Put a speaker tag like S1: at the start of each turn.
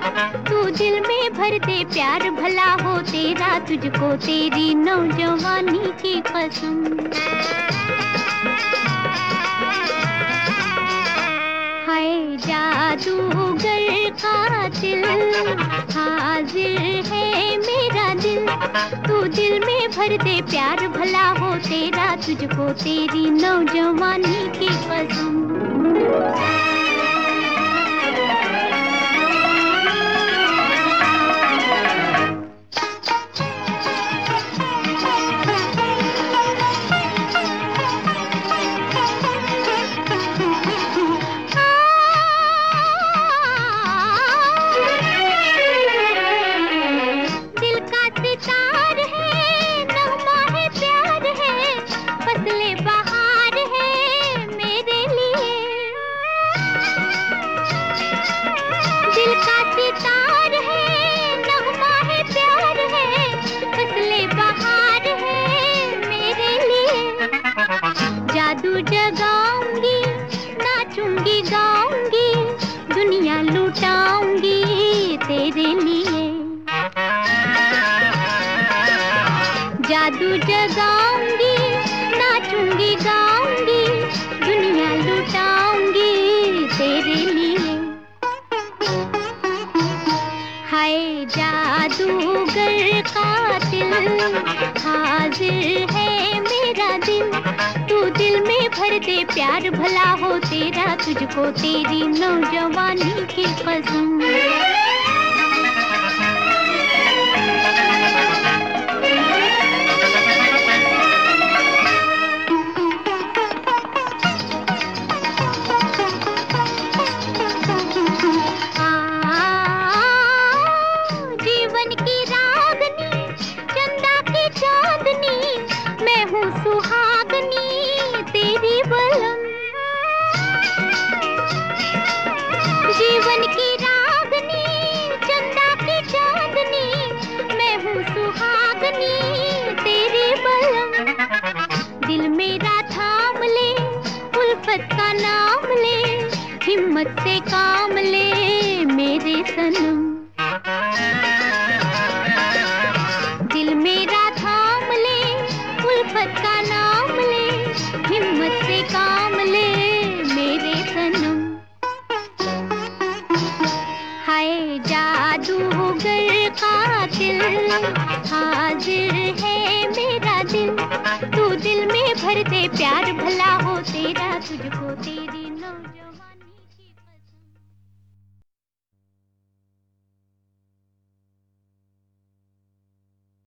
S1: तू दिल में भर दे प्यार भला हो तेरा, तुझको तेरी नौजवानी की कसम। हाय जादूगर कातिल, हाजिर है मेरा दिल। तू दिल में भर दे प्यार भला हो तेरा, तुझको तेरी नौजवानी की कसम। दिल का सितार है, नगमा है, प्यार है, फसले बहार है मेरे लिए। जादू जगाऊंगी, नाचूंगी गाऊंगी, दुनिया लुटाऊंगी तेरे लिए। जादू जगाऊंगी, नाचूंगी गाऊंगी, दुनिया लुटाऊंगी तेरे लिए। हाय जादूगर कातिल, हाजिर है मेरा दिल। तू दिल में भर दे प्यार भला हो तेरा, तुझको तेरी नौजवानी की कसम। सुहागनी तेरी बलम, जीवन की रागनी, चंदा की चांदनी, मैं हूँ सुहागनी तेरी बलम। दिल मेरा थाम ले, उल्फत का नाम ले, हिम्मत से काम ले मेरे सनम। दिल मेरा थाम ले, उल्फत का नाम ले, हिम्मत से काम ले मेरे सनम। हाय जादूगर कातिल, हाजिर है मेरा दिल। तू दिल में भर दे प्यार भला हो तेरा, तुझको तेरी नौजवानी